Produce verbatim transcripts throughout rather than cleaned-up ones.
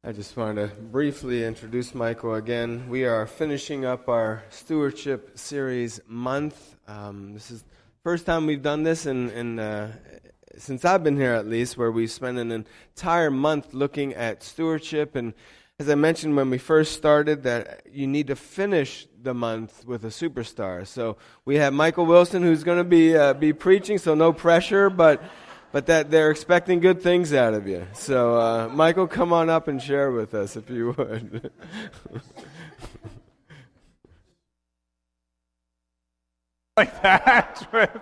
I just wanted to briefly introduce Michael again. We are finishing up our stewardship series month. Um, this is the first time we've done this in, in uh, since I've been here, at least, where we've spent an entire month looking at stewardship. And as I mentioned when we first started, that you need to finish the month with a superstar. So we have Michael Wilson, who's going to be uh, be preaching, so no pressure, but but that they're expecting good things out of you. So uh, Michael, come on up and share with us if you would. Like that.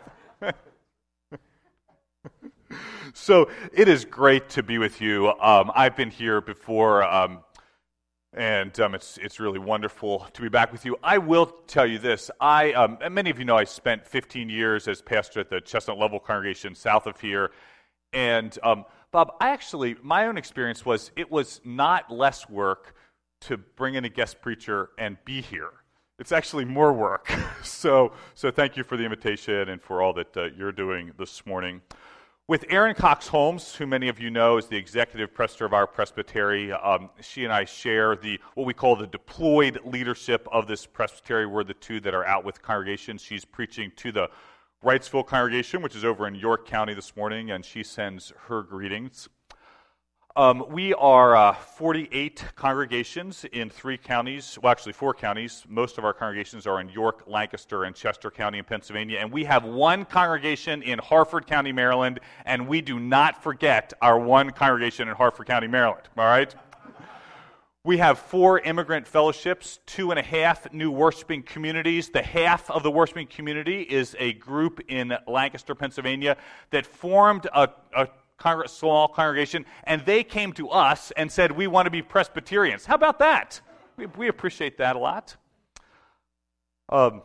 So it is great to be with you. Um, I've been here before. Um, And um, it's it's really wonderful to be back with you. I will tell you this. I um, and many of you know I spent fifteen years as pastor at the Chestnut Level congregation south of here. And um, Bob, I actually, my own experience was it was not less work to bring in a guest preacher and be here. It's actually more work. so so thank you for the invitation and for all that uh, you're doing this morning. With Erin Cox Holmes, who many of you know is the executive pastor of our presbytery, um, she and I share the what we call the deployed leadership of this presbytery. We're the two that are out with congregations. She's preaching to the Wrightsville congregation, which is over in York County this morning, and she sends her greetings. Um, we are uh, forty-eight congregations in three counties, well actually four counties. Most of our congregations are in York, Lancaster, and Chester County in Pennsylvania, and we have one congregation in Harford County, Maryland, and we do not forget our one congregation in Harford County, Maryland, all right? We have four immigrant fellowships, two and a half new worshiping communities. The half of the worshiping community is a group in Lancaster, Pennsylvania that formed a, a Congre- small congregation, and they came to us and said, we want to be Presbyterians. How about that? We, we appreciate that a lot. Um,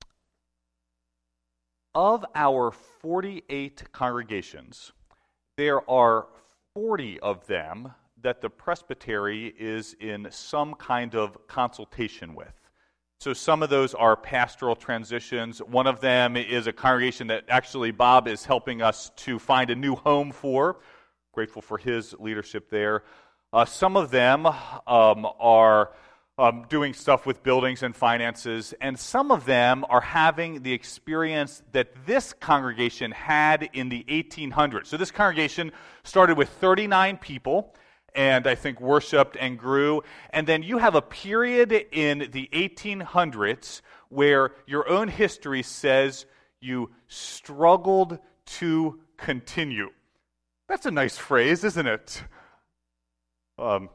of our forty-eight congregations, there are forty of them that the presbytery is in some kind of consultation with. So some of those are pastoral transitions. One of them is a congregation that actually Bob is helping us to find a new home for. Grateful for his leadership there. Uh, some of them um, are um, doing stuff with buildings and finances, and some of them are having the experience that this congregation had in the eighteen hundreds. So this congregation started with thirty-nine people, and I think worshipped and grew. And then you have a period in the eighteen hundreds where your own history says you struggled to continue. That's a nice phrase, isn't it? Um,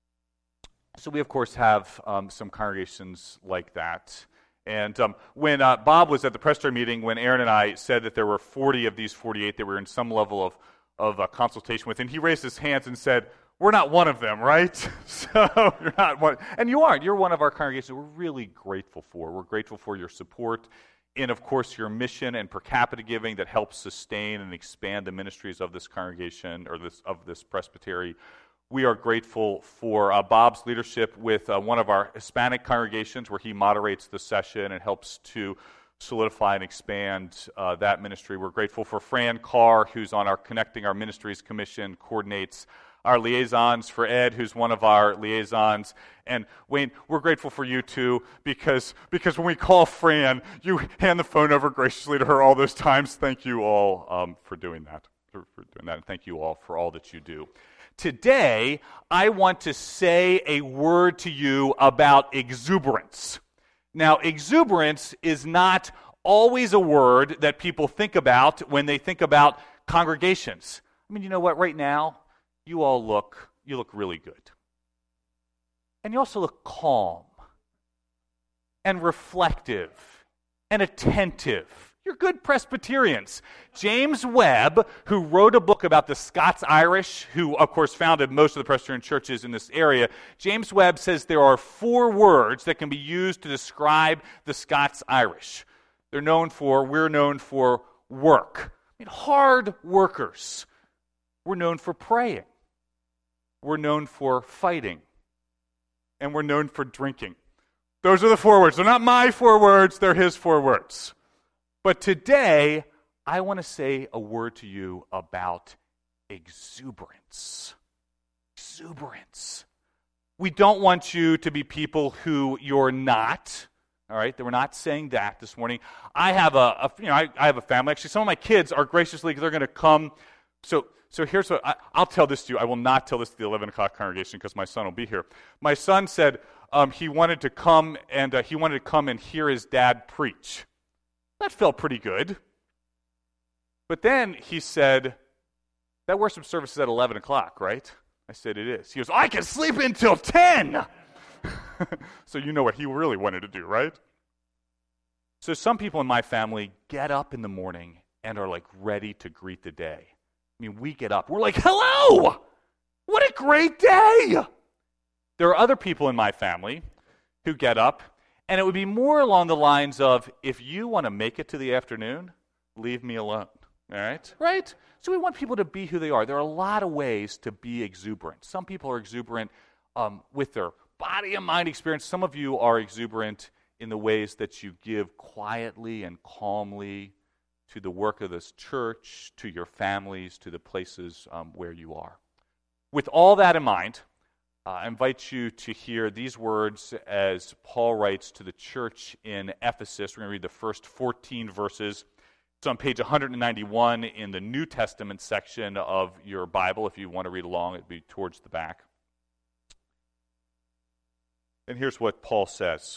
so we, of course, have um, some congregations like that. And um, when uh, Bob was at the presbytery meeting, when Aaron and I said that there were forty of these forty-eight that were in some level of, of uh, consultation with, and he raised his hands and said, we're not one of them, right? So you're not one, and you aren't. You're one of our congregations we're really grateful for. We're grateful for your support in, of course, your mission and per capita giving that helps sustain and expand the ministries of this congregation or this of this presbytery. We are grateful for uh, Bob's leadership with uh, one of our Hispanic congregations where he moderates the session and helps to solidify and expand uh, that ministry. We're grateful for Fran Carr, who's on our Connecting Our Ministries Commission, coordinates our liaisons, for Ed, who's one of our liaisons. And Wayne, we're grateful for you too, because because when we call Fran, you hand the phone over graciously to her all those times. Thank you all um, for doing that, for, for doing that, and thank you all for all that you do. Today, I want to say a word to you about exuberance. Now, exuberance is not always a word that people think about when they think about congregations. I mean, you know what, right now, you all look, you look really good. And you also look calm and reflective and attentive. You're good Presbyterians. James Webb, who wrote a book about the Scots-Irish, who, of course, founded most of the Presbyterian churches in this area, James Webb says there are four words that can be used to describe the Scots-Irish. They're known for, we're known for work. I mean, hard workers. We're known for praying. We're known for fighting. And we're known for drinking. Those are the four words. They're not my four words, they're his four words. But today, I want to say a word to you about exuberance. Exuberance. We don't want you to be people who you're not. All right, we're not saying that this morning. I have a, a you know, I, I have a family. Actually, some of my kids are graciously, they're going to come. So, so here's what I, I'll tell this to you. I will not tell this to the eleven o'clock congregation because my son will be here. My son said um, he wanted to come and uh, he wanted to come and hear his dad preach. That felt pretty good. But then he said, "That worship service is at eleven o'clock, right?" I said, "It is." He goes, "I can sleep until ten." So you know what he really wanted to do, right? So some people in my family get up in the morning and are like ready to greet the day. I mean, we get up, we're like, "Hello! What a great day!" There are other people in my family who get up, and it would be more along the lines of, if you want to make it to the afternoon, leave me alone. All right? Right? So we want people to be who they are. There are a lot of ways to be exuberant. Some people are exuberant um, with their body and mind experience. Some of you are exuberant in the ways that you give quietly and calmly to the work of this church, to your families, to the places um, where you are. With all that in mind, uh, I invite you to hear these words as Paul writes to the church in Ephesus. We're going to read the first fourteen verses. It's on page one ninety-one in the New Testament section of your Bible. If you want to read along, it'd be towards the back. And here's what Paul says.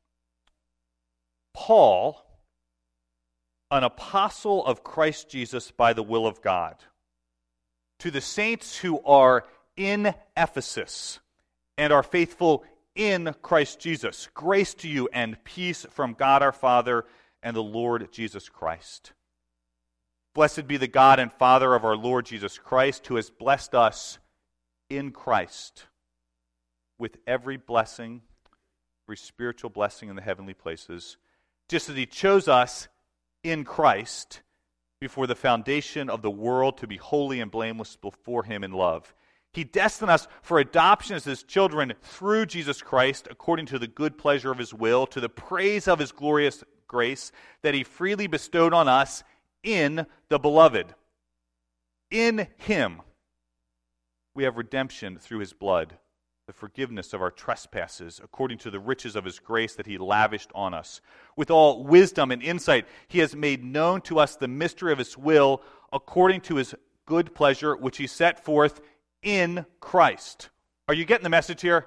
Paul, an apostle of Christ Jesus by the will of God, to the saints who are in Ephesus and are faithful in Christ Jesus, grace to you and peace from God our Father and the Lord Jesus Christ. Blessed be the God and Father of our Lord Jesus Christ, who has blessed us in Christ with every blessing, every spiritual blessing in the heavenly places, just as he chose us in Christ before the foundation of the world to be holy and blameless before him in love. He destined us for adoption as his children through Jesus Christ, according to the good pleasure of his will, to the praise of his glorious grace that he freely bestowed on us in the Beloved. In him we have redemption through his blood, the forgiveness of our trespasses, according to the riches of his grace that he lavished on us. With all wisdom and insight, he has made known to us the mystery of his will, according to his good pleasure, which he set forth in Christ. Are you getting the message here?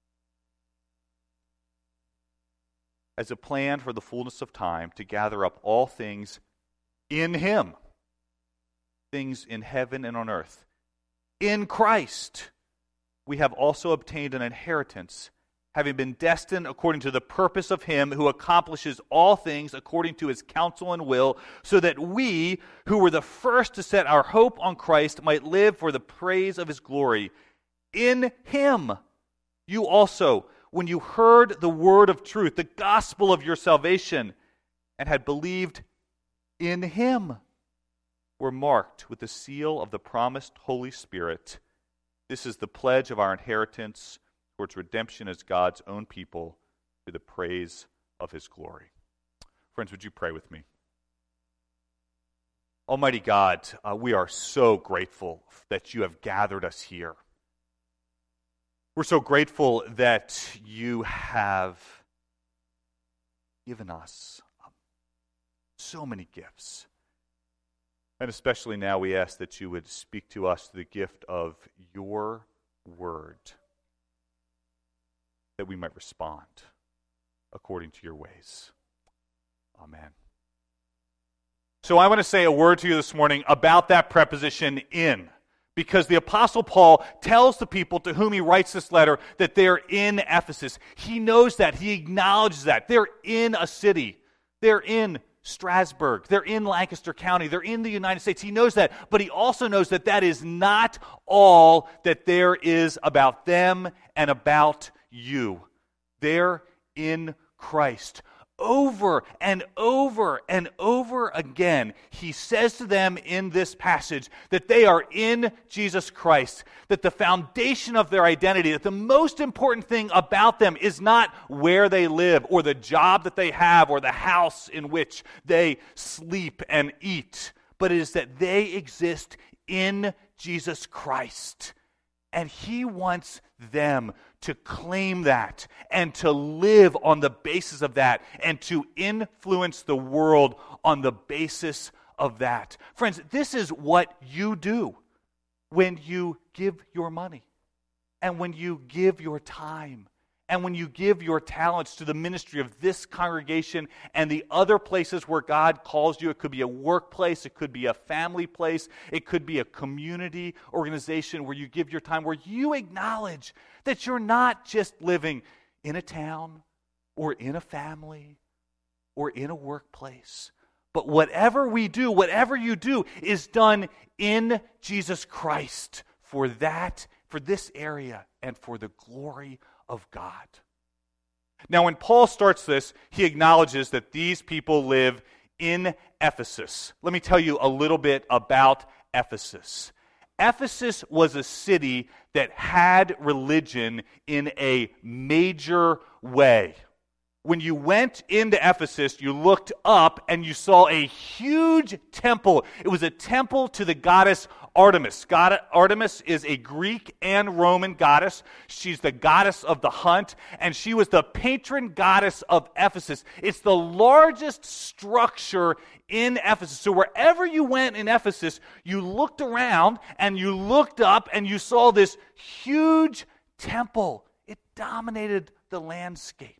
As a plan for the fullness of time to gather up all things in him, things in heaven and on earth. In Christ we have also obtained an inheritance, having been destined according to the purpose of him who accomplishes all things according to his counsel and will, so that we, who were the first to set our hope on Christ, might live for the praise of his glory. In him you also, when you heard the word of truth, the gospel of your salvation, and had believed in him, were marked with the seal of the promised Holy Spirit. This is the pledge of our inheritance towards redemption as God's own people, to the praise of his glory. Friends, would you pray with me? Almighty God, uh, we are so grateful that you have gathered us here. We're so grateful that you have given us so many gifts. And especially now we ask that you would speak to us the gift of your word, that we might respond according to your ways. Amen. So I want to say a word to you this morning about that preposition in, because the Apostle Paul tells the people to whom he writes this letter that they're in Ephesus. He knows that. He acknowledges that. They're in a city. They're in Strasbourg. They're in Lancaster County. They're in the United States. He knows that, but he also knows that that is not all that there is about them and about you. They're in Christ. Over and over and over again, he says to them in this passage that they are in Jesus Christ, that the foundation of their identity, that the most important thing about them is not where they live or the job that they have or the house in which they sleep and eat, but it is that they exist in Jesus Christ. And he wants them to claim that and to live on the basis of that and to influence the world on the basis of that. Friends, this is what you do when you give your money and when you give your time and when you give your talents to the ministry of this congregation and the other places where God calls you. It could be a workplace, it could be a family place, it could be a community organization where you give your time, where you acknowledge that you're not just living in a town or in a family or in a workplace. But whatever we do, whatever you do, is done in Jesus Christ for that, for this area, and for the glory of God. Now, when Paul starts this, he acknowledges that these people live in Ephesus. Let me tell you a little bit about Ephesus. Ephesus was a city that had religion in a major way. When you went into Ephesus, you looked up and you saw a huge temple. It was a temple to the goddess Artemis. God, Artemis is a Greek and Roman goddess. She's the goddess of the hunt, and she was the patron goddess of Ephesus. It's the largest structure in Ephesus. So wherever you went in Ephesus, you looked around and you looked up and you saw this huge temple. It dominated the landscape.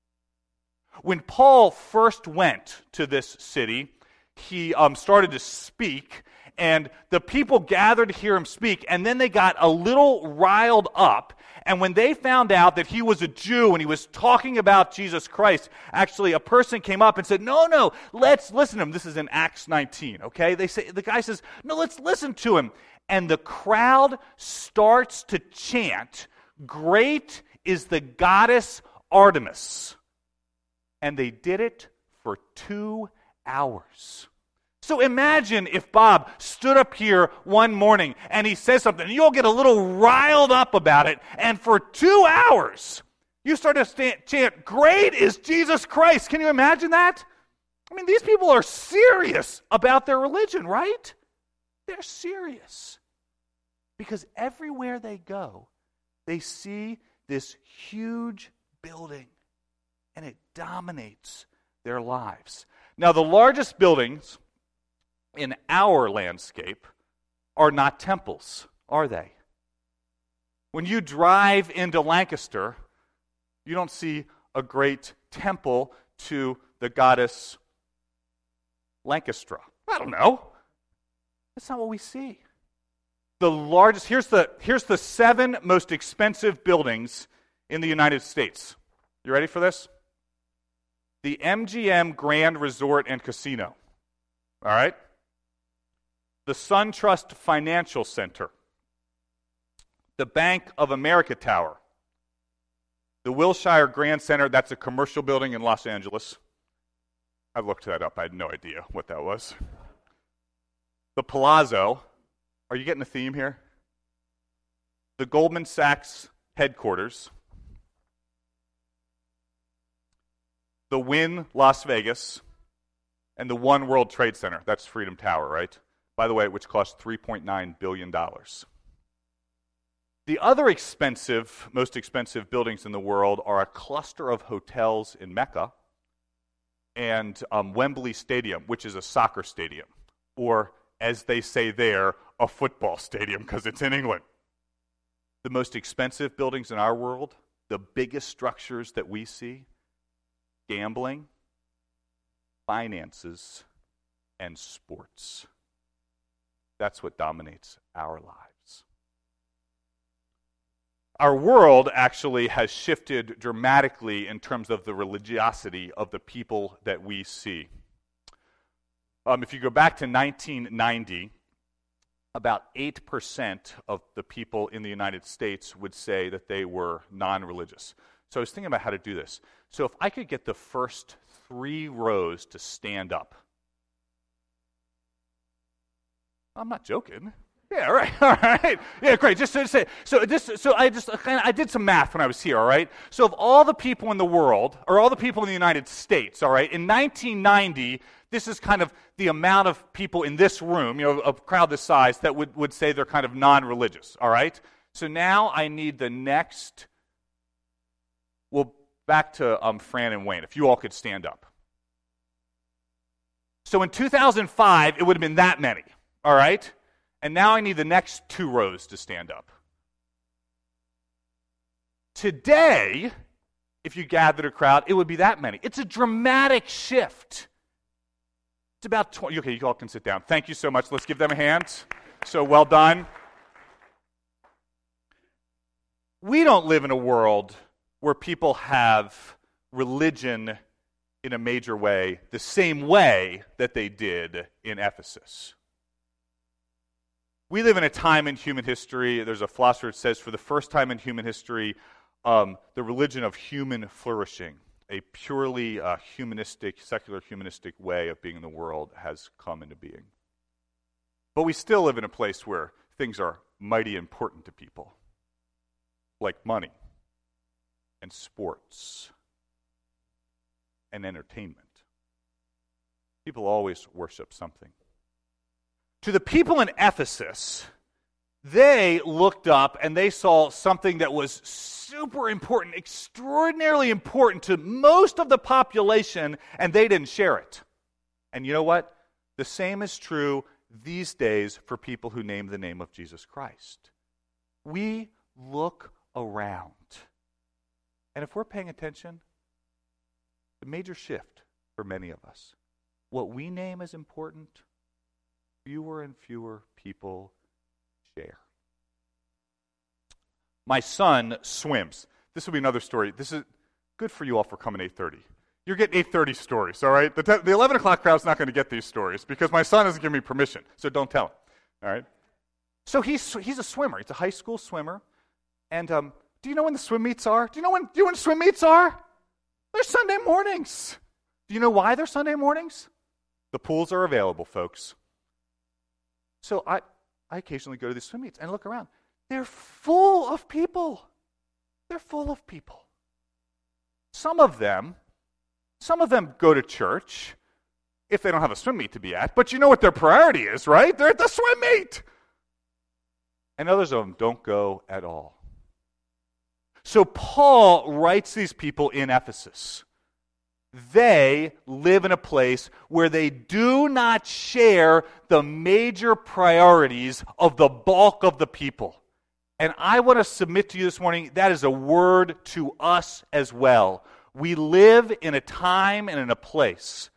When Paul first went to this city, he um, started to speak, and the people gathered to hear him speak, and then they got a little riled up, and when they found out that he was a Jew and he was talking about Jesus Christ, actually a person came up and said, no, no, let's listen to him. This is in Acts nineteen, okay? They say the guy says, no, let's listen to him. And the crowd starts to chant, "Great is the goddess Artemis." And they did it for two hours. So imagine if Bob stood up here one morning and he says something, and you'll get a little riled up about it, and for two hours you start to stand, chant, "Great is Jesus Christ." Can you imagine that? I mean, these people are serious about their religion, right? They're serious. Because everywhere they go, they see this huge building, and it dominates their lives. Now, the largest buildings in our landscape are not temples, are they? When you drive into Lancaster, you don't see a great temple to the goddess Lancastra. I don't know. That's not what we see. The largest, here's the, here's the seven most expensive buildings in the United States. You ready for this? The M G M Grand Resort and Casino. All right? The SunTrust Financial Center. The Bank of America Tower. The Wilshire Grand Center, that's a commercial building in Los Angeles. I looked that up. I had no idea what that was. The Palazzo. Are you getting a theme here? The Goldman Sachs headquarters. The Wynn Las Vegas, and the One World Trade Center. That's Freedom Tower, right? By the way, which cost three point nine billion dollars. The other expensive, most expensive buildings in the world are a cluster of hotels in Mecca and um, Wembley Stadium, which is a soccer stadium, or as they say there, a football stadium because it's in England. The most expensive buildings in our world, the biggest structures that we see, gambling, finances, and sports. That's what dominates our lives. Our world actually has shifted dramatically in terms of the religiosity of the people that we see. Um, if you go back to nineteen ninety, about eight percent of the people in the United States would say that they were non-religious. So I was thinking about how to do this. So if I could get the first three rows to stand up. I'm not joking. Yeah, all right, all right. Yeah, great. Just to say, so this, so I just kind of I did some math when I was here. All right. So of all the people in the world, or all the people in the United States, all right, in nineteen ninety, this is kind of the amount of people in this room, you know, a crowd this size that would would say they're kind of non-religious. All right. So now I need the next, well, back to um, Fran and Wayne, if you all could stand up. So in two thousand five, it would have been that many, all right? And now I need the next two rows to stand up. Today, if you gathered a crowd, it would be that many. It's a dramatic shift. It's about twenty. Okay, you all can sit down. Thank you so much. Let's give them a hand. So well done. We don't live in a world where people have religion in a major way the same way that they did in Ephesus. We live in a time in human history, there's a philosopher that says, for the first time in human history, um, the religion of human flourishing, a purely uh, humanistic, secular humanistic way of being in the world has come into being. But we still live in a place where things are mighty important to people, like money and sports and entertainment. People always worship something. To the people in Ephesus, they looked up and they saw something that was super important, extraordinarily important to most of the population, and they didn't share it. And you know what? The same is true these days for people who name the name of Jesus Christ. We look around. And if we're paying attention, the major shift for many of us, what we name as important, fewer and fewer people share. My son swims. This will be another story. This is good for you all for coming eight thirty. You're getting eight thirty stories, all right? The, te- the eleven o'clock crowd's not going to get these stories because my son hasn't given me permission, so don't tell him, all right? So he's he's a swimmer. He's a high school swimmer. And um, do you know when the swim meets are? Do you know when, do you know when swim meets are? They're Sunday mornings. Do you know why they're Sunday mornings? The pools are available, folks. So I, I occasionally go to these swim meets and look around. They're full of people. They're full of people. Some of them, some of them go to church if they don't have a swim meet to be at, but you know what their priority is, right? They're at the swim meet. And others of them don't go at all. So Paul writes these people in Ephesus. They live in a place where they do not share the major priorities of the bulk of the people. And I want to submit to you this morning, that is a word to us as well. We live in a time and in a place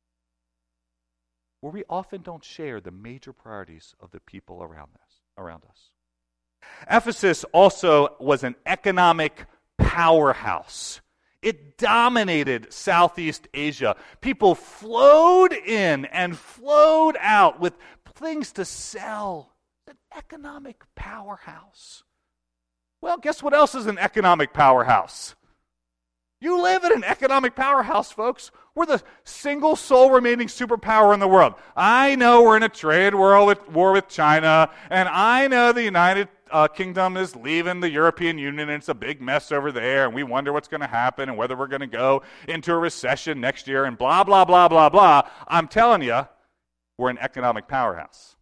where we often don't share the major priorities of the people around us. Around us. Ephesus also was an economic powerhouse. It dominated Southeast Asia. People flowed in and flowed out with things to sell. An economic powerhouse. Well, guess what else is an economic powerhouse? You live in an economic powerhouse, folks. We're the single sole remaining superpower in the world. I know we're in a trade war with, war with China, and I know the United uh, Kingdom is leaving the European Union, and it's a big mess over there, and we wonder what's going to happen and whether we're going to go into a recession next year and blah, blah, blah, blah, blah. I'm telling you, we're an economic powerhouse.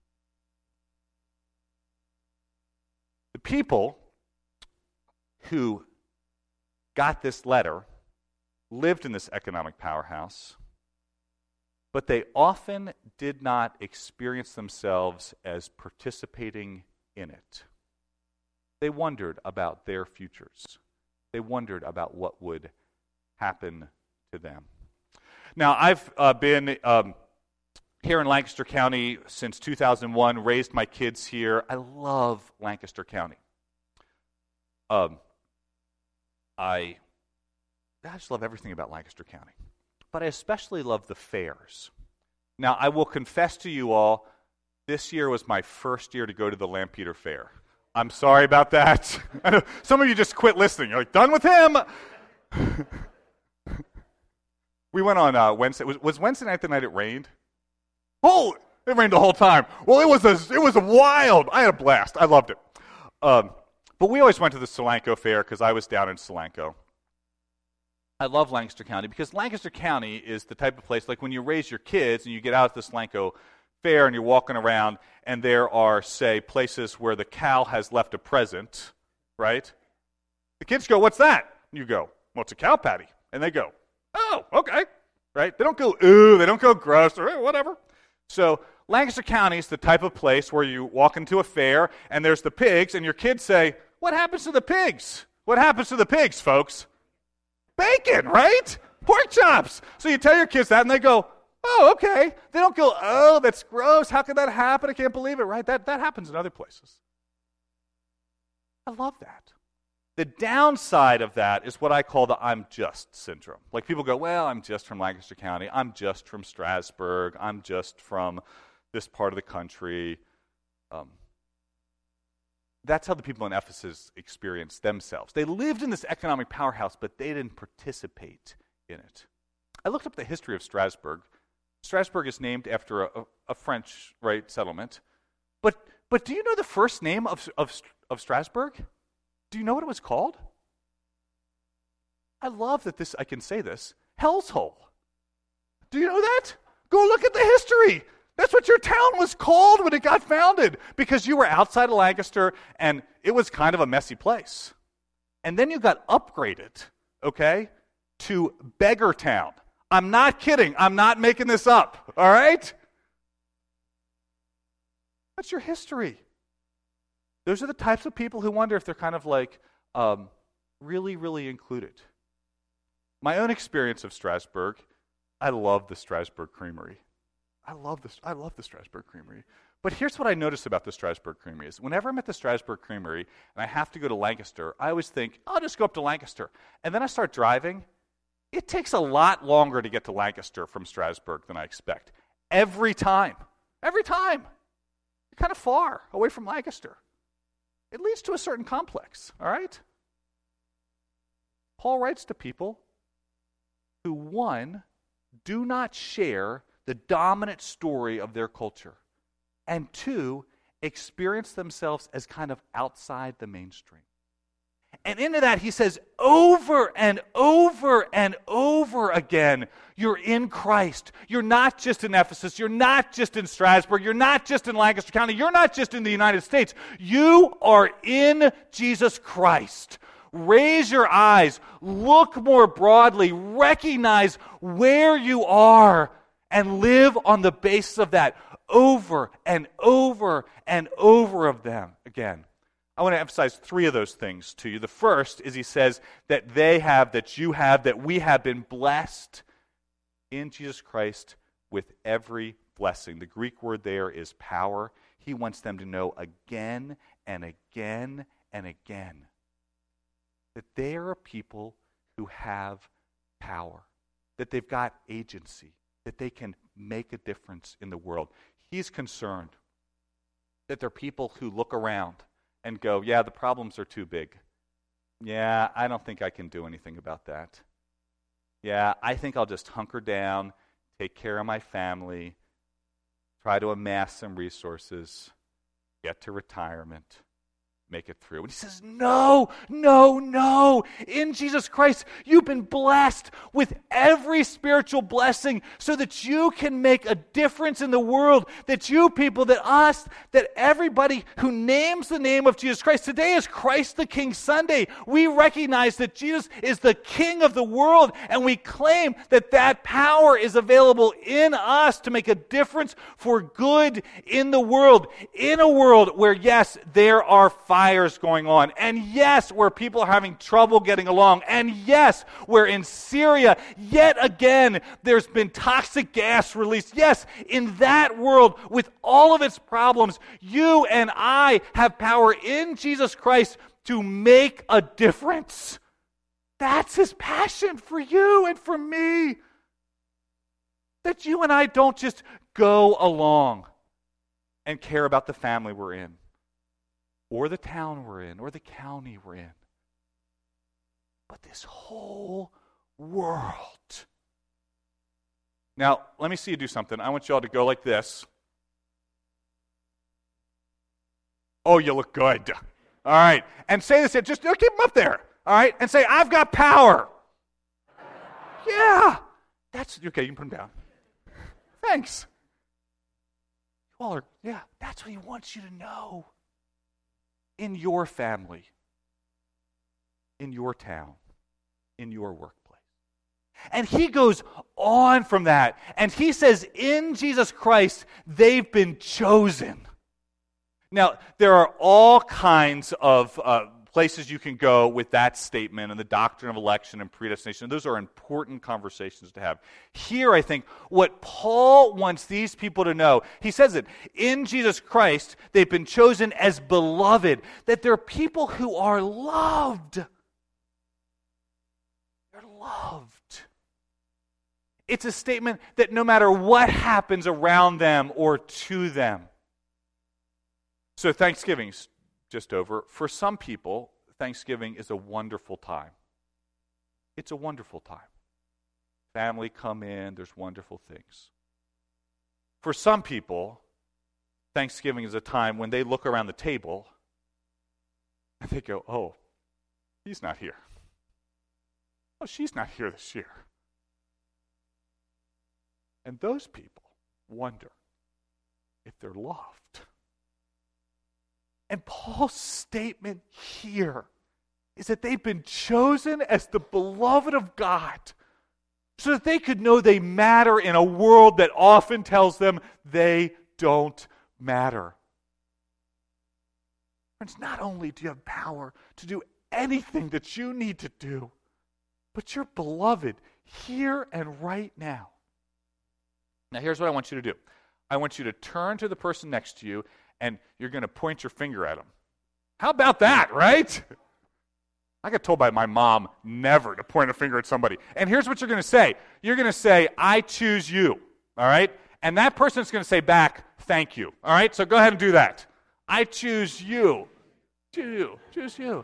The people who got this letter lived in this economic powerhouse, but they often did not experience themselves as participating in it. They wondered about their futures. They wondered about what would happen to them. Now, I've uh, been um, here in Lancaster County since two thousand one, raised my kids here. I love Lancaster County. Um, I, I just love everything about Lancaster County. But I especially love the fairs. Now, I will confess to you all, this year was my first year to go to the Lampeter Fair. I'm sorry about that. I know some of you just quit listening. You're like, done with him. We went on uh, Wednesday. Was, was Wednesday night the night it rained? Oh, it rained the whole time. Well, it was a, it was a wild. I had a blast. I loved it. Um, but we always went to the Solanco Fair because I was down in Solanco. I love Lancaster County because Lancaster County is the type of place, like when you raise your kids and you get out at the Solanco fair and you're walking around and there are, say, places where the cow has left a present, right? The kids go, what's that? You go, well, it's a cow patty. And they go, oh, okay, right? They don't go, ooh, they don't go gross or whatever. So Lancaster County is the type of place where you walk into a fair and there's the pigs and your kids say, what happens to the pigs? What happens to the pigs, folks? Bacon, right? Pork chops. So you tell your kids that and they go, oh, okay. They don't go, oh, that's gross. How could that happen? I can't believe it, right? That, that happens in other places. I love that. The downside of that is what I call the I'm just syndrome. Like people go, well, I'm just from Lancaster County. I'm just from Strasburg. I'm just from this part of the country. Um, that's how the people in Ephesus experienced themselves. They lived in this economic powerhouse, but they didn't participate in it. I looked up the history of Strasburg. Strasburg is named after a, a French right settlement. But but do you know the first name of, of, of Strasburg? Do you know what it was called? I love that this I can say this. Hell's Hole. Do you know that? Go look at the history. That's what your town was called when it got founded, because you were outside of Lancaster and it was kind of a messy place. And then you got upgraded, okay, to Beggar Town. I'm not kidding. I'm not making this up, all right? That's your history. Those are the types of people who wonder if they're kind of like um, really, really included. My own experience of Strasburg, I love the Strasburg Creamery. I love this. I love the Strasburg Creamery. But here's what I notice about the Strasburg Creamery is whenever I'm at the Strasburg Creamery and I have to go to Lancaster, I always think, I'll just go up to Lancaster. And then I start driving. It takes a lot longer to get to Lancaster from Strasburg than I expect. Every time. Every time. You're kind of far away from Lancaster. It leads to a certain complex, all right? Paul writes to people who, one, do not share the dominant story of their culture, and two, experience themselves as kind of outside the mainstream. And into that, he says over and over and over again, you're in Christ. You're not just in Ephesus. You're not just in Strasburg. You're not just in Lancaster County. You're not just in the United States. You are in Jesus Christ. Raise your eyes. Look more broadly. Recognize where you are and live on the basis of that over and over and over of them again. I want to emphasize three of those things to you. The first is he says that they have, that you have, that we have been blessed in Jesus Christ with every blessing. The Greek word there is power. He wants them to know again and again and again that they are a people who have power, that they've got agency, that they can make a difference in the world. He's concerned that they're people who look around and go, yeah, the problems are too big. Yeah, I don't think I can do anything about that. Yeah, I think I'll just hunker down, take care of my family, try to amass some resources, get to retirement, make it through. And he says, no, no, no. In Jesus Christ, you've been blessed with every spiritual blessing so that you can make a difference in the world, that you people, that us, that everybody who names the name of Jesus Christ. Today is Christ the King Sunday. We recognize that Jesus is the King of the world, and we claim that that power is available in us to make a difference for good in the world, in a world where, yes, there are fires going on. And yes, where people are having trouble getting along. And yes, where in Syria, yet again, there's been toxic gas released. Yes, in that world, with all of its problems, you and I have power in Jesus Christ to make a difference. That's his passion for you and for me. That you and I don't just go along and care about the family we're in, or the town we're in, or the county we're in, but this whole world. Now, let me see you do something. I want you all to go like this. Oh, you look good. All right. And say this, just keep them up there. All right. And say, I've got power. Yeah. That's, okay, you can put them down. Thanks. You all are, yeah, that's what he wants you to know. In your family, in your town, in your workplace. And he goes on from that, and he says, in Jesus Christ, they've been chosen. Now, there are all kinds of uh, places you can go with that statement and the doctrine of election and predestination. Those are important conversations to have. Here, I think, what Paul wants these people to know, he says it, in Jesus Christ, they've been chosen as beloved, that they're people who are loved. They're loved. It's a statement that no matter what happens around them or to them. So Thanksgiving's just over. For some people, Thanksgiving is a wonderful time. It's a wonderful time. Family come in, there's wonderful things. For some people, Thanksgiving is a time when they look around the table and they go, oh, he's not here. Oh, she's not here this year. And those people wonder if they're loved. And Paul's statement here is that they've been chosen as the beloved of God so that they could know they matter in a world that often tells them they don't matter. Friends, not only do you have power to do anything that you need to do, but you're beloved here and right now. Now, here's what I want you to do. I want you to turn to the person next to you, and you're going to point your finger at them. How about that, right? I got told by my mom never to point a finger at somebody. And here's what you're going to say. You're going to say, I choose you, all right? And that person's going to say back, thank you, all right? So go ahead and do that. I choose you. Choose you. Choose you.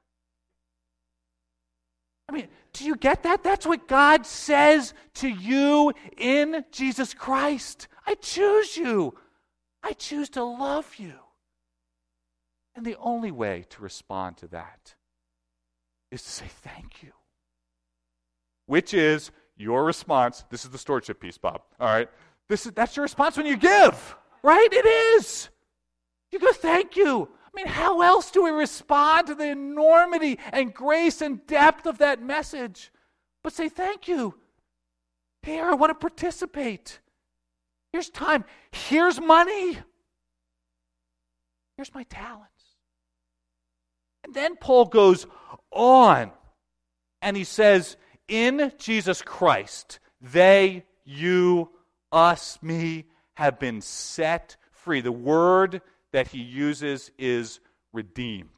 I mean, do you get that? That's what God says to you in Jesus Christ. I choose you. I choose to love you. And the only way to respond to that is to say thank you. Which is your response. This is the stewardship piece, Bob. All right? This is that's your response when you give. Right? It is. You go, thank you. I mean, how else do we respond to the enormity and grace and depth of that message? But say, thank you. Here, I want to participate. Here's time. Here's money. Here's my talents. And then Paul goes on, and he says, in Jesus Christ, they, you, us, me, have been set free. The word that he uses is redeemed.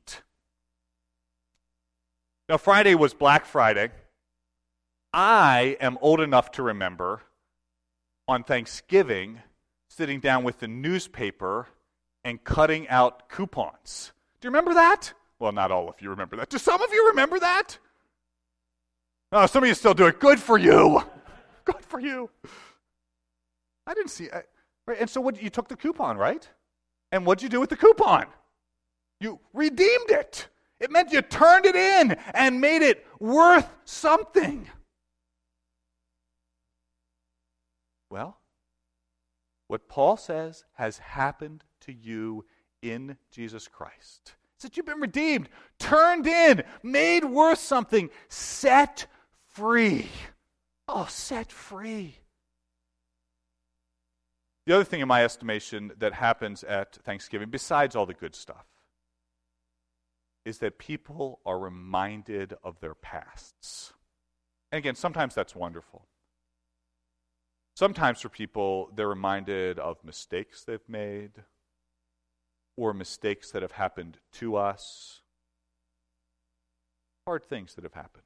Now, Friday was Black Friday. I am old enough to remember on Thanksgiving sitting down with the newspaper and cutting out coupons. Do you remember that? Well, not all of you remember that. Do some of you remember that? No, some of you still do it. Good for you. Good for you. I didn't see it. Right? And so what, you took the coupon, right? And what'd you do with the coupon? You redeemed it. It meant you turned it in and made it worth something. Well, what Paul says has happened to you in Jesus Christ. It's that you've been redeemed, turned in, made worth something, set free. Oh, set free. The other thing in my estimation that happens at Thanksgiving, besides all the good stuff, is that people are reminded of their pasts. And again, sometimes that's wonderful. Sometimes for people, they're reminded of mistakes they've made or mistakes that have happened to us, hard things that have happened.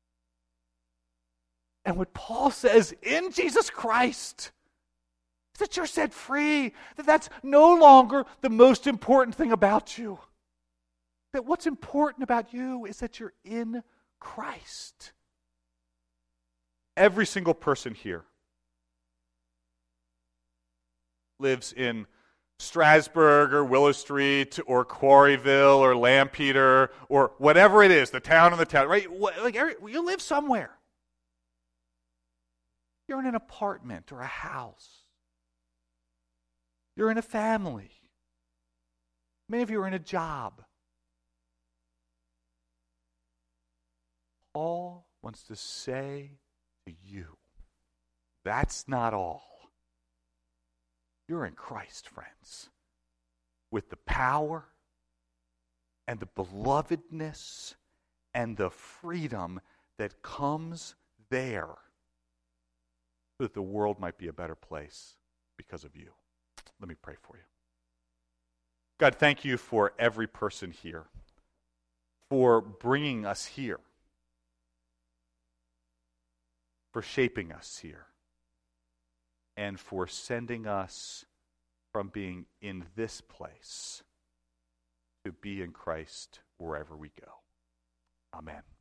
And what Paul says in Jesus Christ is that you're set free, that that's no longer the most important thing about you. That what's important about you is that you're in Christ. Every single person here lives in Strasburg or Willow Street or Quarryville or Lampeter or whatever it is, the town in the town, right? Like every, you live somewhere. You're in an apartment or a house. You're in a family. Many of you are in a job. Paul wants to say to you, that's not all. You're in Christ, friends, with the power and the belovedness and the freedom that comes there so that the world might be a better place because of you. Let me pray for you. God, thank you for every person here, for bringing us here, for shaping us here, and for sending us from being in this place to be in Christ wherever we go. Amen.